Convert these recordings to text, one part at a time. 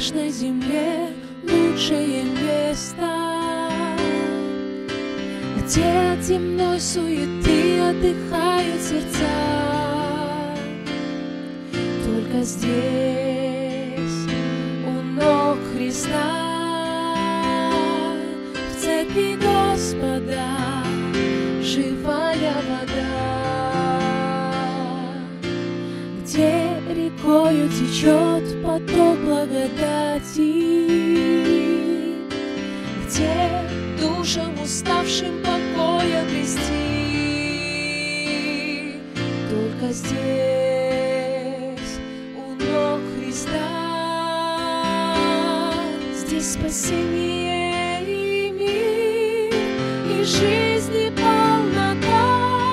грешной земле лучшее место, где от земной суеты отдыхают сердца. Только здесь, у ног Христа, в церкви Господа, живая вода, где рекою течет поток благодати, где душам уставшим покой обрести. Только здесь, у ног Христа, здесь спасение и мир, и жизни полнота.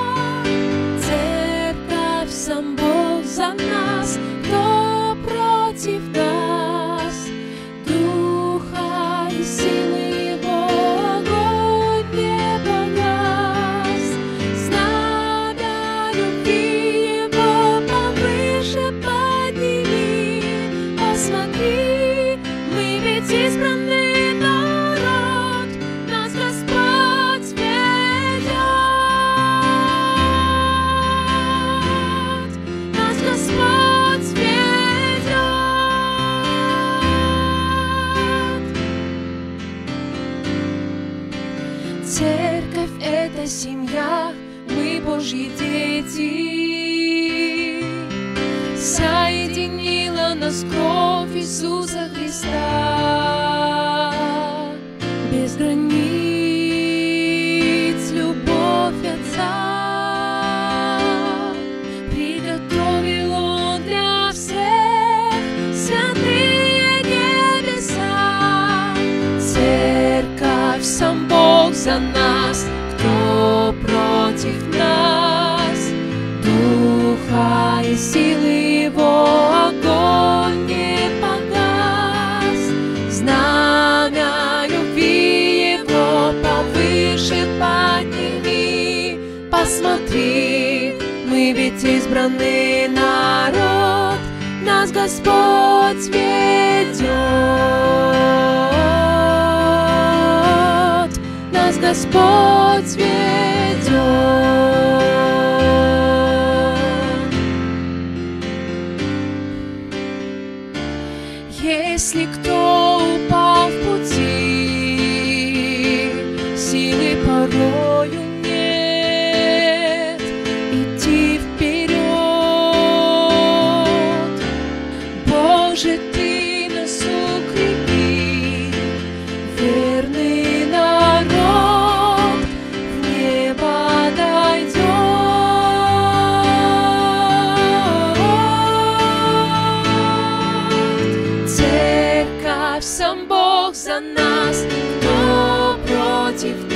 Церковь, сам Бог за нас, кто против нас? Духа и силы Его огонь не погас. Знамя любви Его повыше подними. Посмотри, мы ведь избранный народ, нас Господь ведет. Нас Господь ведет. Церковь — это семья, мы Божьи дети. Соединила нас кровь Иисуса Христа. Без границ любовь Отца приготовил Он для всех святые небеса. Церковь, сам Бог за нас, кто против нас? Духа и силы Его огонь не погас. Знамя любви Его повыше подними. Посмотри, мы ведь избранный народ, нас Господь ведет. Нас Господь ведет. Если кто упал в пути, силы порою нет идти вперед. Боже, Ты нас укрепи, верный народ в небо дойдет. Церковь, сам Бог за нас, кто против